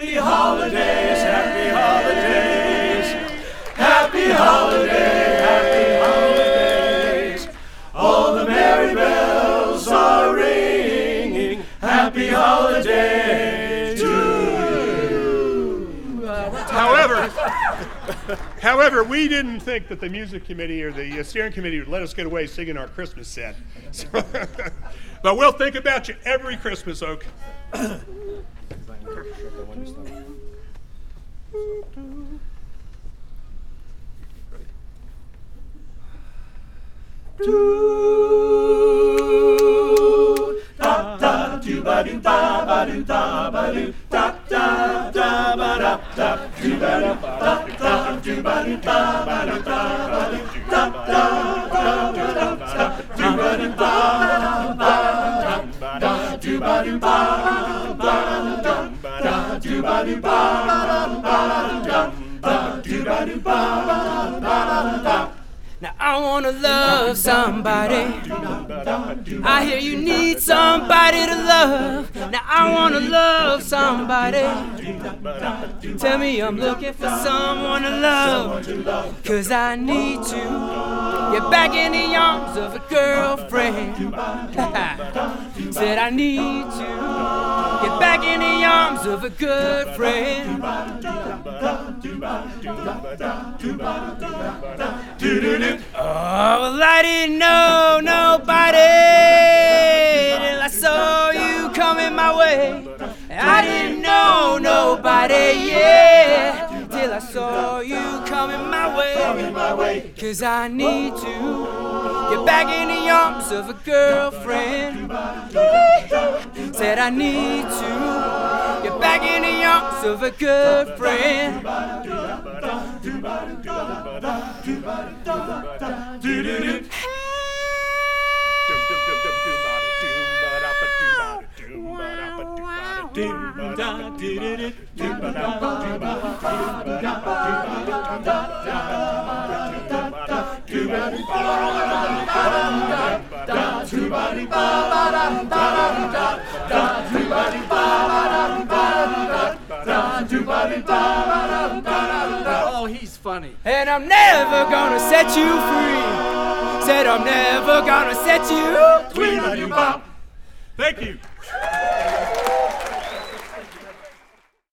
Happy holidays, happy holidays, happy holidays, happy holidays. All the merry bells are ringing. Happy holidays to you. However, we didn't think that the music committee or the steering committee would let us get away singing our Christmas set. So, but we'll think about you every Christmas, Oak. Da da do ba do da ba do da ba do da da da ba da da do ba do da da do ba do da ba do da ba do da da da do ba do da ba da do ba do ba da do ba do ba da do ba do ba. Now I wanna love somebody. I hear you need somebody to love. Now I wanna love somebody. Tell me I'm looking for someone to love. 'Cause I need to get back in the arms of a girlfriend. Said I need to get back in the arms of a good friend. Oh, well, I didn't know nobody till I saw you coming my way. I didn't know nobody, yeah, till I saw you coming my way. 'Cause I need to get back in the arms of a girlfriend. Said I need to get back in the arms of a good friend. Oh, he's funny. And I'm never gonna set you free. Said I'm never gonna set you free. Thank you.